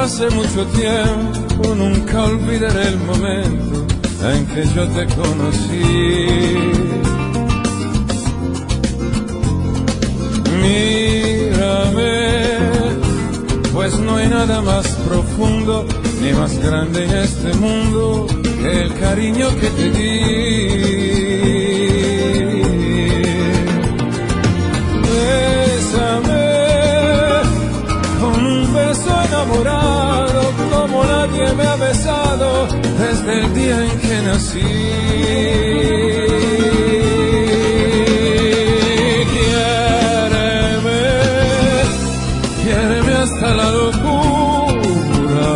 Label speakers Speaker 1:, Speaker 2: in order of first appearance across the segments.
Speaker 1: pase mucho tiempo, nunca olvidaré el momento en que yo te conocí. Mírame, pues no hay nada más profundo ni más grande en este mundo que el cariño que te di. Bésame con un beso enamorado como nadie me ha besado desde el día en que nací. Quiéreme hasta la locura,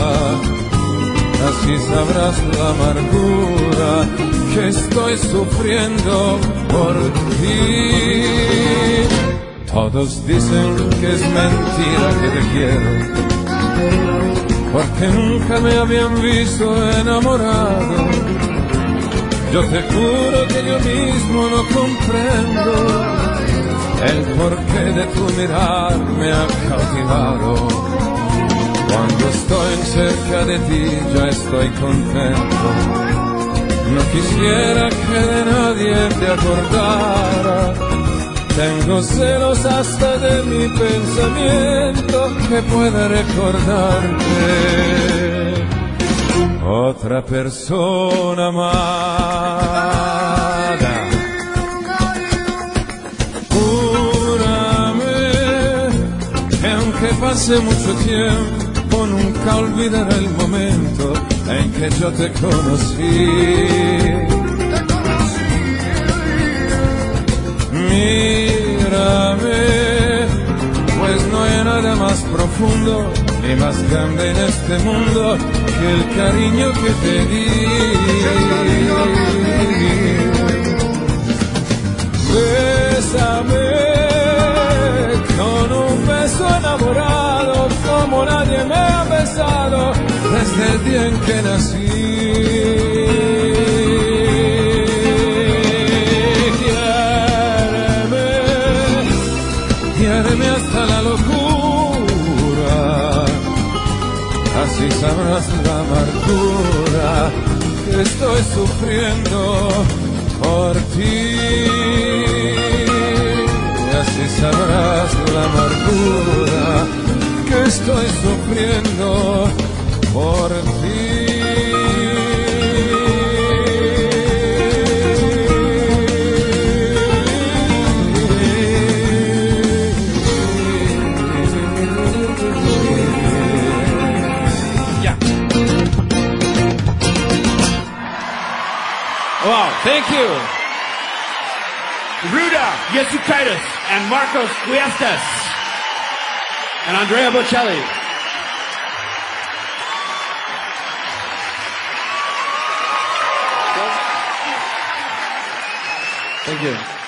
Speaker 1: así sabrás la amargura que estoy sufriendo por ti. Todos dicen que es mentira que te quiero, porque nunca me habían visto enamorado. Yo te juro que yo mismo no comprendo el porqué de tu mirar me ha cautivado. Cuando estoy cerca de ti ya estoy contento. No quisiera que de nadie te acordara. Tengo celos hasta de mi pensamiento que pueda recordarte otra persona amada. Júrame que aunque pase mucho tiempo nunca olvidaré el momento en que yo te conocí. Mírame, pues no hay nada más profundo ni más grande en este mundo que el cariño que te di. Bésame con un beso enamorado como nadie me ha besado desde el día en que nací. Quiéreme hasta la locura, así sabrás la amargura que estoy sufriendo por ti. Así sabrás la amargura que estoy sufriendo por ti.
Speaker 2: Wow, thank you. Ruda Yesukaitis and Marcos Huestas and Andrea Bocelli. Thank you.